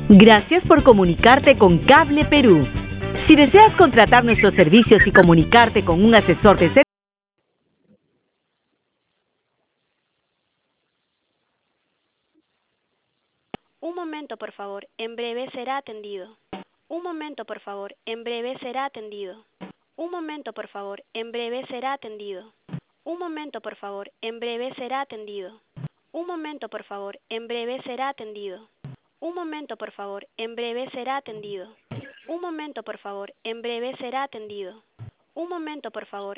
Gracias por comunicarte con Cable Perú. Si deseas contratar nuestros servicios y comunicarte con un asesor de servicio, Un momento, por favor. En breve será atendido. Un momento, por favor. En breve será atendido. Un momento, por favor. En breve será atendido. Un momento, por favor. En breve será atendido. Un momento, por favor. En breve será atendido. Un momento, por favor. En breve será atendido. Un momento, por favor. En breve será atendido. Un momento, por favor.